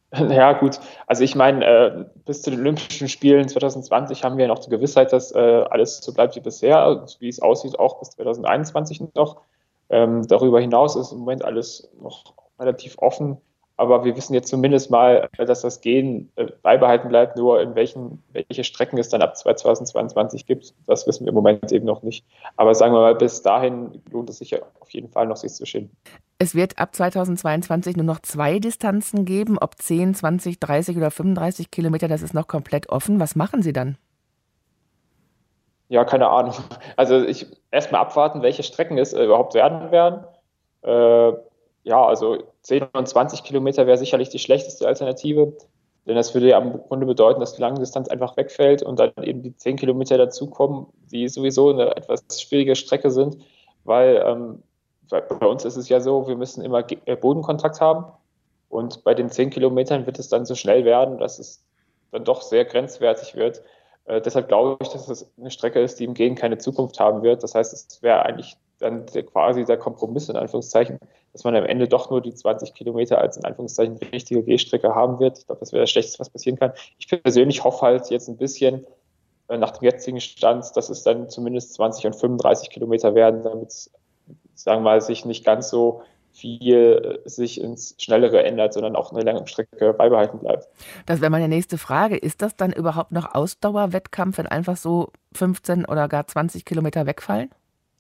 Ja, gut. Also ich meine, bis zu den Olympischen Spielen 2020 haben wir noch die Gewissheit, dass alles so bleibt wie bisher, wie es aussieht, auch bis 2021 noch. Darüber hinaus ist im Moment alles noch relativ offen, aber wir wissen jetzt zumindest mal, dass das Gen beibehalten bleibt, nur welche Strecken es dann ab 2022 gibt, das wissen wir im Moment eben noch nicht. Aber sagen wir mal, bis dahin lohnt es sich ja auf jeden Fall noch, sich zu schinden. Es wird ab 2022 nur noch zwei Distanzen geben, ob 10, 20, 30 oder 35 Kilometer, das ist noch komplett offen. Was machen Sie dann? Ja, keine Ahnung. Also ich erstmal abwarten, welche Strecken es überhaupt werden werden. Äh, ja, also 10 und 20 Kilometer wäre sicherlich die schlechteste Alternative, denn das würde ja im Grunde bedeuten, dass die lange Distanz einfach wegfällt und dann eben die 10 Kilometer dazukommen, die sowieso eine etwas schwierige Strecke sind, weil bei uns ist es ja so, wir müssen immer Bodenkontakt haben und bei den 10 Kilometern wird es dann so schnell werden, dass es dann doch sehr grenzwertig wird. Deshalb glaube ich, dass es eine Strecke ist, die im Gehen keine Zukunft haben wird. Das heißt, es wäre eigentlich dann quasi der Kompromiss in Anführungszeichen, dass man am Ende doch nur die 20 Kilometer als in Anführungszeichen richtige Gehstrecke haben wird. Ich glaube, das wäre das Schlechteste, was passieren kann. Ich persönlich hoffe halt jetzt ein bisschen nach dem jetzigen Stand, dass es dann zumindest 20 und 35 Kilometer werden, damit es, sagen wir mal, sich nicht ganz so viel sich ins Schnellere ändert, sondern auch eine lange Strecke beibehalten bleibt. Das wäre meine nächste Frage. Ist das dann überhaupt noch Ausdauerwettkampf, wenn einfach so 15 oder gar 20 Kilometer wegfallen?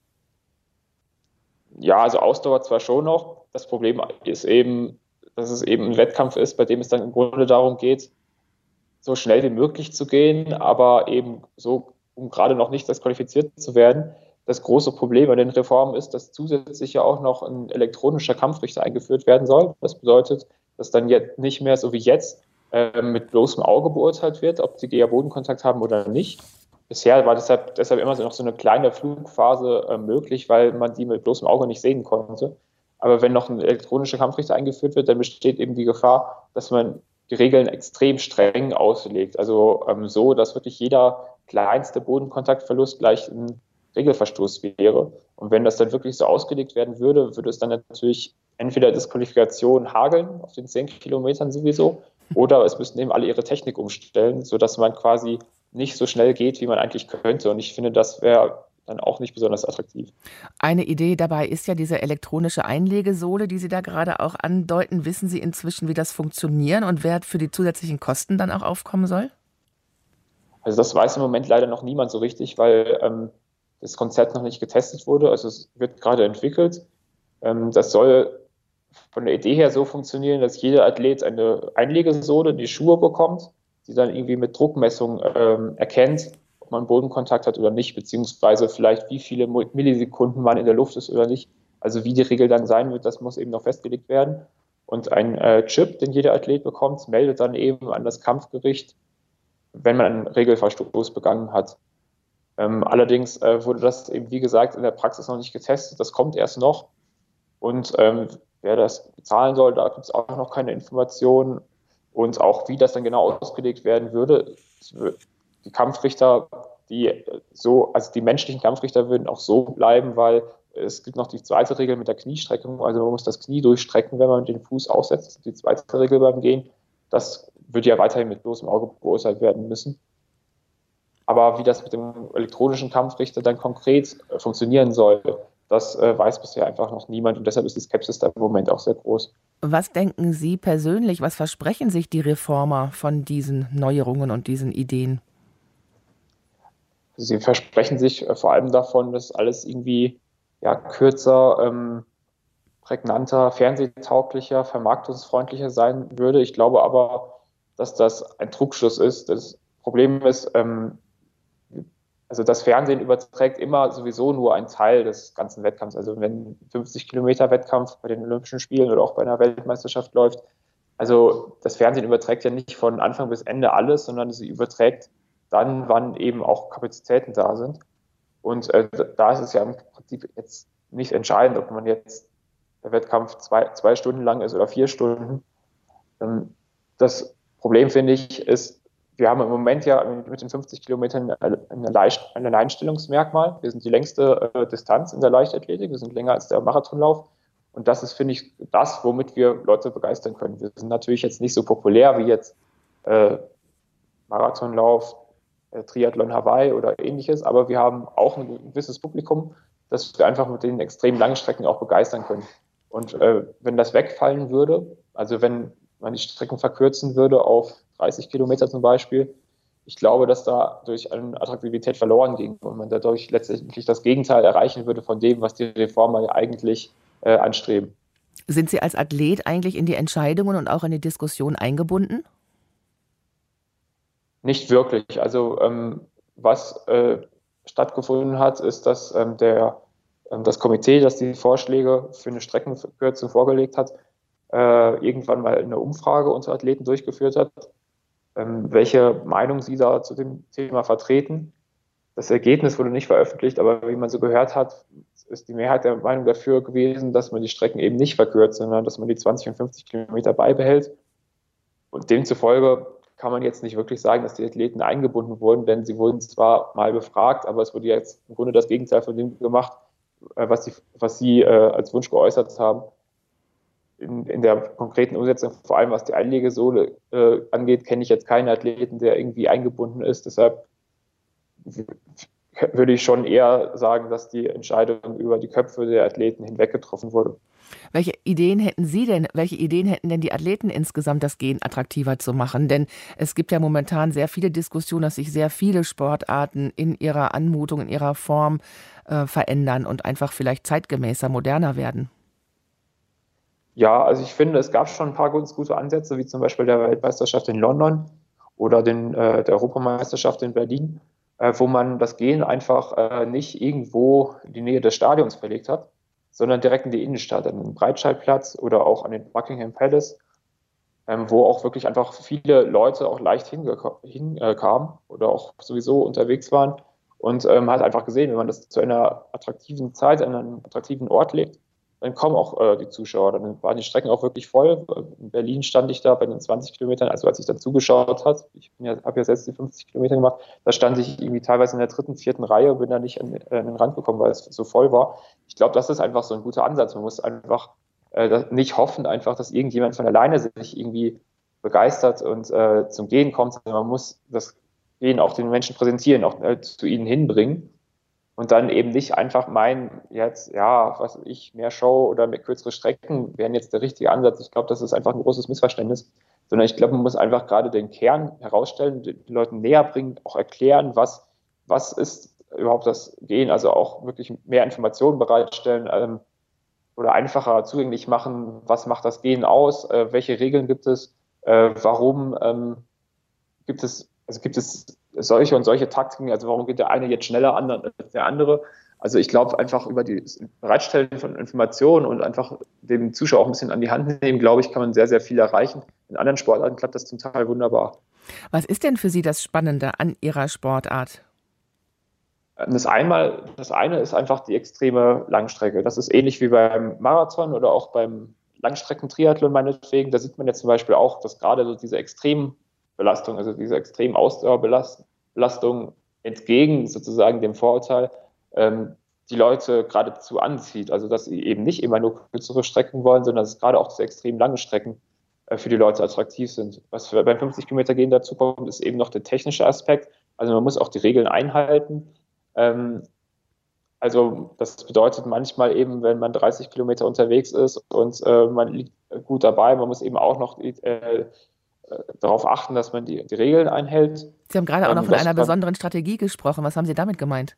Ja, also Ausdauer zwar schon noch. Das Problem ist eben, dass es eben ein Wettkampf ist, bei dem es dann im Grunde darum geht, so schnell wie möglich zu gehen, aber eben so, um gerade noch nicht disqualifiziert zu werden. Das große Problem an den Reformen ist, dass zusätzlich ja auch noch ein elektronischer Kampfrichter eingeführt werden soll. Das bedeutet, dass dann jetzt nicht mehr so wie jetzt mit bloßem Auge beurteilt wird, ob die Geher Bodenkontakt haben oder nicht. Bisher war deshalb immer so noch so eine kleine Flugphase möglich, weil man die mit bloßem Auge nicht sehen konnte. Aber wenn noch ein elektronischer Kampfrichter eingeführt wird, dann besteht eben die Gefahr, dass man die Regeln extrem streng auslegt. Also so, dass wirklich jeder kleinste Bodenkontaktverlust gleich ein Regelverstoß wäre. Und wenn das dann wirklich so ausgelegt werden würde, würde es dann natürlich entweder Disqualifikation hageln auf den 10 Kilometern sowieso, oder es müssten eben alle ihre Technik umstellen, sodass man quasi nicht so schnell geht, wie man eigentlich könnte. Und ich finde, das wäre dann auch nicht besonders attraktiv. Eine Idee dabei ist ja diese elektronische Einlegesohle, die Sie da gerade auch andeuten. Wissen Sie inzwischen, wie das funktioniert und wer für die zusätzlichen Kosten dann auch aufkommen soll? Also das weiß im Moment leider noch niemand so richtig, weil das Konzept noch nicht getestet wurde. Also es wird gerade entwickelt. Das soll von der Idee her so funktionieren, dass jeder Athlet eine Einlegesohle in die Schuhe bekommt, die dann irgendwie mit Druckmessung erkennt, ob man Bodenkontakt hat oder nicht, beziehungsweise vielleicht wie viele Millisekunden man in der Luft ist oder nicht. Also wie die Regel dann sein wird, das muss eben noch festgelegt werden. Und ein Chip, den jeder Athlet bekommt, meldet dann eben an das Kampfgericht, wenn man einen Regelverstoß begangen hat. Allerdings wurde das eben, wie gesagt, in der Praxis noch nicht getestet. Das kommt erst noch. Und wer das bezahlen soll, da gibt es auch noch keine Informationen. Und auch wie das dann genau ausgelegt werden würde. Die Kampfrichter, also die menschlichen Kampfrichter würden auch so bleiben, weil es gibt noch die zweite Regel mit der Kniestreckung. Also man muss das Knie durchstrecken, wenn man den Fuß aussetzt. Das ist die zweite Regel beim Gehen. Das wird ja weiterhin mit bloßem Auge beurteilt werden müssen. Aber wie das mit dem elektronischen Kampfrichter dann konkret funktionieren soll, das weiß bisher einfach noch niemand und deshalb ist die Skepsis da im Moment auch sehr groß. Was denken Sie persönlich, was versprechen sich die Reformer von diesen Neuerungen und diesen Ideen? Sie versprechen sich vor allem davon, dass alles irgendwie ja, kürzer, prägnanter, fernsehtauglicher, vermarktungsfreundlicher sein würde. Ich glaube aber, dass das ein Trugschluss ist. Das Problem ist, also das Fernsehen überträgt immer sowieso nur einen Teil des ganzen Wettkampfs. Also wenn 50 Kilometer Wettkampf bei den Olympischen Spielen oder auch bei einer Weltmeisterschaft läuft, also das Fernsehen überträgt ja nicht von Anfang bis Ende alles, sondern sie überträgt dann, wann eben auch Kapazitäten da sind. Und da ist es ja im Prinzip jetzt nicht entscheidend, ob man jetzt der Wettkampf zwei Stunden lang ist oder 4 Stunden. Das Problem, finde ich, ist, wir haben im Moment ja mit den 50 Kilometern ein Alleinstellungsmerkmal. Wir sind die längste Distanz in der Leichtathletik. Wir sind länger als der Marathonlauf. Und das ist, finde ich, das, womit wir Leute begeistern können. Wir sind natürlich jetzt nicht so populär wie jetzt Marathonlauf, Triathlon Hawaii oder ähnliches, aber wir haben auch ein gewisses Publikum, das wir einfach mit den extrem langen Strecken auch begeistern können. Und wenn das wegfallen würde, also wenn man die Strecken verkürzen würde auf 30 Kilometer zum Beispiel, ich glaube, dass da durch eine Attraktivität verloren ging und man dadurch letztendlich das Gegenteil erreichen würde von dem, was die Reformer ja eigentlich anstreben. Sind Sie als Athlet eigentlich in die Entscheidungen und auch in die Diskussion eingebunden? Nicht wirklich. Also was stattgefunden hat, ist, dass das Komitee, das die Vorschläge für eine Streckenverkürzung vorgelegt hat, irgendwann mal eine Umfrage unter Athleten durchgeführt hat, welche Meinung sie da zu dem Thema vertreten. Das Ergebnis wurde nicht veröffentlicht, aber wie man so gehört hat, ist die Mehrheit der Meinung dafür gewesen, dass man die Strecken eben nicht verkürzt, sondern dass man die 20 und 50 Kilometer beibehält. Und demzufolge kann man jetzt nicht wirklich sagen, dass die Athleten eingebunden wurden, denn sie wurden zwar mal befragt, aber es wurde jetzt im Grunde das Gegenteil von dem gemacht, was sie als Wunsch geäußert haben. In der konkreten Umsetzung, vor allem was die Einlegesohle angeht, kenne ich jetzt keinen Athleten, der irgendwie eingebunden ist. Deshalb würde ich schon eher sagen, dass die Entscheidung über die Köpfe der Athleten hinweg getroffen wurde. Welche Ideen hätten Sie denn, welche Ideen hätten denn die Athleten insgesamt, das Gehen attraktiver zu machen? Denn es gibt ja momentan sehr viele Diskussionen, dass sich sehr viele Sportarten in ihrer Anmutung, in ihrer Form verändern und einfach vielleicht zeitgemäßer, moderner werden. Ja, also ich finde, es gab schon ein paar ganz gute Ansätze, wie zum Beispiel der Weltmeisterschaft in London oder der Europameisterschaft in Berlin, wo man das Gehen einfach nicht irgendwo in die Nähe des Stadions verlegt hat, sondern direkt in die Innenstadt, an den Breitscheidplatz oder auch an den Buckingham Palace, wo auch wirklich einfach viele Leute auch leicht hinkamen oder auch sowieso unterwegs waren und hat einfach gesehen, wenn man das zu einer attraktiven Zeit, an einem attraktiven Ort legt, dann kommen auch die Zuschauer. Dann waren die Strecken auch wirklich voll. In Berlin stand ich da bei den 20 Kilometern, also als ich da zugeschaut habe, habe ja selbst die 50 Kilometer gemacht, da stand ich irgendwie teilweise in der dritten, vierten Reihe und bin da nicht an den Rand gekommen, weil es so voll war. Ich glaube, das ist einfach so ein guter Ansatz. Man muss einfach nicht hoffen, einfach, dass irgendjemand von alleine sich irgendwie begeistert und zum Gehen kommt, sondern man muss das Gehen auch den Menschen präsentieren, auch zu ihnen hinbringen. Und dann eben nicht einfach meinen, jetzt, ja, was weiß ich, mehr Show oder mehr kürzere Strecken wären jetzt der richtige Ansatz. Ich glaube, das ist einfach ein großes Missverständnis. Sondern ich glaube, man muss einfach gerade den Kern herausstellen, den Leuten näher bringen, auch erklären, was ist überhaupt das Gehen, also auch wirklich mehr Informationen bereitstellen oder einfacher zugänglich machen, was macht das Gehen aus, welche Regeln gibt es, warum gibt es solche und solche Taktiken, also warum geht der eine jetzt schneller an als der andere. Also ich glaube, einfach über das Bereitstellen von Informationen und einfach dem Zuschauer auch ein bisschen an die Hand nehmen, glaube ich, kann man sehr, sehr viel erreichen. In anderen Sportarten klappt das zum Teil wunderbar. Was ist denn für Sie das Spannende an Ihrer Sportart? Das eine ist einfach die extreme Langstrecke. Das ist ähnlich wie beim Marathon oder auch beim Langstreckentriathlon meinetwegen. Da sieht man jetzt zum Beispiel auch, dass gerade so diese Extrembelastung, also diese extremen Ausdauerbelastung entgegen sozusagen dem Vorurteil, die Leute geradezu anzieht. Also dass sie eben nicht immer nur kürzere Strecken wollen, sondern dass gerade auch diese extrem langen Strecken für die Leute attraktiv sind. Was beim 50 Kilometer gehen dazu kommt, ist eben noch der technische Aspekt. Also man muss auch die Regeln einhalten. Also das bedeutet manchmal eben, wenn man 30 Kilometer unterwegs ist und man liegt gut dabei, man muss eben auch noch darauf achten, dass man die Regeln einhält. Sie haben gerade auch noch von einer besonderen Strategie gesprochen. Was haben Sie damit gemeint?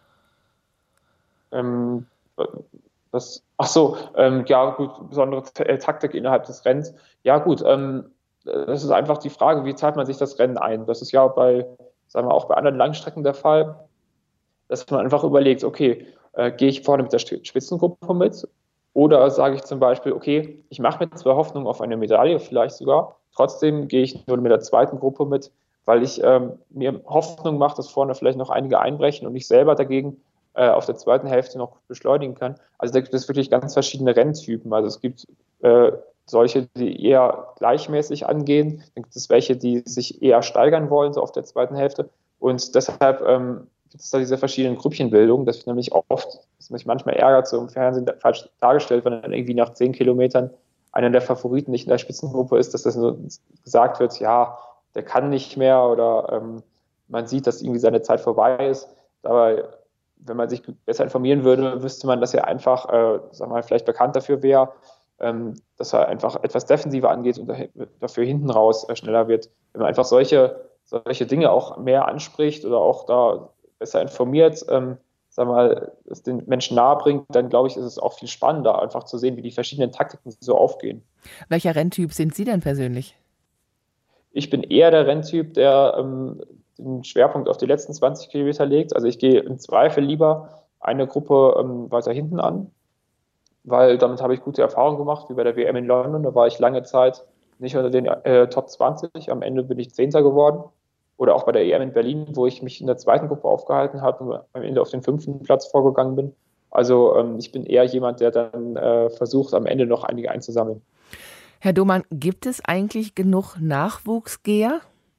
Ja gut, besondere Taktik innerhalb des Rennens. Ja gut, das ist einfach die Frage, wie zahlt man sich das Rennen ein? Das ist ja sagen wir auch bei anderen Langstrecken der Fall, dass man einfach überlegt, okay, gehe ich vorne mit der Spitzengruppe mit oder sage ich zum Beispiel, okay, ich mache mir zwar Hoffnung auf eine Medaille, vielleicht sogar, trotzdem gehe ich nur mit der zweiten Gruppe mit, weil ich mir Hoffnung mache, dass vorne vielleicht noch einige einbrechen und ich selber dagegen auf der zweiten Hälfte noch beschleunigen kann. Also da gibt es wirklich ganz verschiedene Renntypen. Also es gibt solche, die eher gleichmäßig angehen, dann gibt es welche, die sich eher steigern wollen, so auf der zweiten Hälfte. Und deshalb gibt es da diese verschiedenen Grüppchenbildungen, das nämlich oft, das mich manchmal ärgert, so im Fernsehen falsch dargestellt, wenn dann irgendwie nach 10 Kilometern einer der Favoriten nicht in der Spitzengruppe ist, dass das nur gesagt wird, ja, der kann nicht mehr oder man sieht, dass irgendwie seine Zeit vorbei ist. Aber wenn man sich besser informieren würde, wüsste man, dass er einfach, sag mal, vielleicht bekannt dafür wäre, dass er einfach etwas defensiver angeht und dafür hinten raus schneller wird. Wenn man einfach solche Dinge auch mehr anspricht oder auch da besser informiert, sag mal, es den Menschen nahe bringt, dann glaube ich, ist es auch viel spannender, einfach zu sehen, wie die verschiedenen Taktiken so aufgehen. Welcher Renntyp sind Sie denn persönlich? Ich bin eher der Renntyp, der den Schwerpunkt auf die letzten 20 Kilometer legt. Also ich gehe im Zweifel lieber eine Gruppe weiter hinten an, weil damit habe ich gute Erfahrungen gemacht, wie bei der WM in London. Da war ich lange Zeit nicht unter den Top 20. Am Ende bin ich Zehnter geworden. Oder auch bei der EM in Berlin, wo ich mich in der zweiten Gruppe aufgehalten habe und am Ende auf den 5. Platz vorgegangen bin. Also ich bin eher jemand, der dann versucht, am Ende noch einige einzusammeln. Herr Domann, gibt es eigentlich genug Nachwuchsgeher?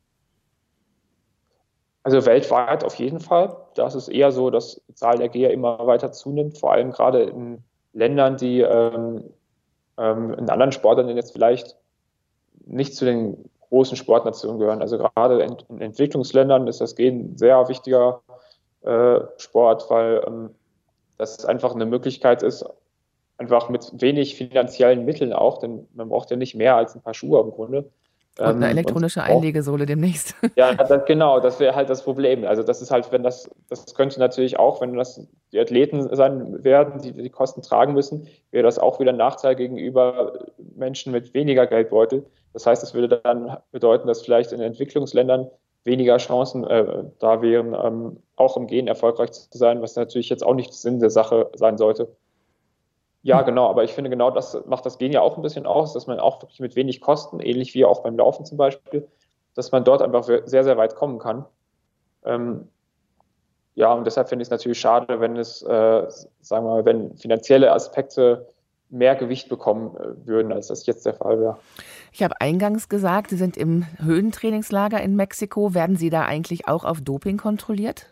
Also weltweit auf jeden Fall. Das ist eher so, dass die Zahl der Geher immer weiter zunimmt, vor allem gerade in Ländern, die in anderen Sportarten jetzt vielleicht nicht zu den großen Sportnationen gehören. Also gerade in Entwicklungsländern ist das Gehen ein sehr wichtiger Sport, weil das einfach eine Möglichkeit ist, einfach mit wenig finanziellen Mitteln auch, denn man braucht ja nicht mehr als ein paar Schuhe im Grunde. Und eine elektronische Einlegesohle demnächst. Ja, genau, das wäre halt das Problem. Also das ist halt, das könnte natürlich auch, wenn das die Athleten sein werden, die die Kosten tragen müssen, wäre das auch wieder ein Nachteil gegenüber Menschen mit weniger Geldbeutel. Das heißt, es würde dann bedeuten, dass vielleicht in Entwicklungsländern weniger Chancen da wären, auch im Gehen erfolgreich zu sein, was natürlich jetzt auch nicht Sinn der Sache sein sollte. Ja, genau, aber ich finde, genau das macht das Gehen ja auch ein bisschen aus, dass man auch wirklich mit wenig Kosten, ähnlich wie auch beim Laufen zum Beispiel, dass man dort einfach sehr, sehr weit kommen kann. Ja, und deshalb finde ich es natürlich schade, wenn sagen wir mal, wenn finanzielle Aspekte mehr Gewicht bekommen würden, als das jetzt der Fall wäre. Ich habe eingangs gesagt, Sie sind im Höhentrainingslager in Mexiko. Werden Sie da eigentlich auch auf Doping kontrolliert?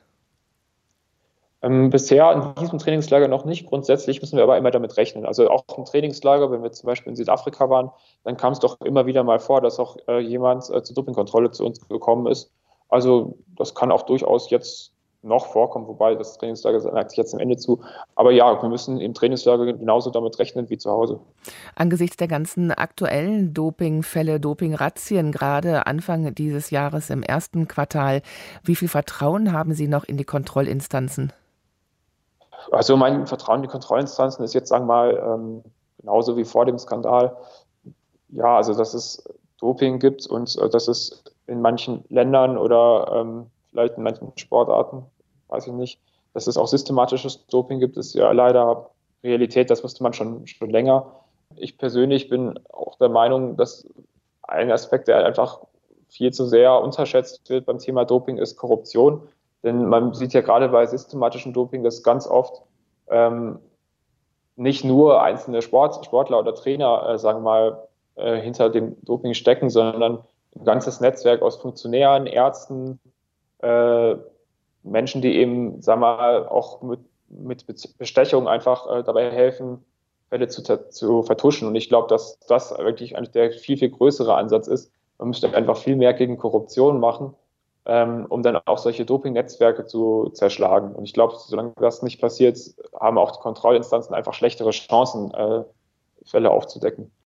Bisher in diesem Trainingslager noch nicht. Grundsätzlich müssen wir aber immer damit rechnen. Also auch im Trainingslager, wenn wir zum Beispiel in Südafrika waren, dann kam es doch immer wieder mal vor, dass auch jemand zur Dopingkontrolle zu uns gekommen ist. Also das kann auch durchaus jetzt noch vorkommen, wobei das Trainingslager neigt sich jetzt am Ende zu. Aber ja, wir müssen im Trainingslager genauso damit rechnen wie zu Hause. Angesichts der ganzen aktuellen Dopingfälle, Dopingrazzien, gerade Anfang dieses Jahres im ersten Quartal, wie viel Vertrauen haben Sie noch in die Kontrollinstanzen? Also mein Vertrauen in die Kontrollinstanzen ist jetzt, sagen wir mal, genauso wie vor dem Skandal. Ja, also dass es Doping gibt und dass es in manchen Ländern oder vielleicht in manchen Sportarten, weiß ich nicht, dass es auch systematisches Doping gibt, ist ja leider Realität, das wusste man schon länger. Ich persönlich bin auch der Meinung, dass ein Aspekt, der einfach viel zu sehr unterschätzt wird beim Thema Doping, ist Korruption. Denn man sieht ja gerade bei systematischem Doping, dass ganz oft nicht nur einzelne Sportler oder Trainer, sagen wir mal, hinter dem Doping stecken, sondern ein ganzes Netzwerk aus Funktionären, Ärzten, Menschen, die eben, sagen wir mal, auch mit Bestechung einfach dabei helfen, Fälle zu vertuschen. Und ich glaube, dass das wirklich eigentlich der viel, viel größere Ansatz ist. Man müsste einfach viel mehr gegen Korruption machen, um dann auch solche Doping-Netzwerke zu zerschlagen. Und ich glaube, solange das nicht passiert, haben auch die Kontrollinstanzen einfach schlechtere Chancen, Fälle aufzudecken.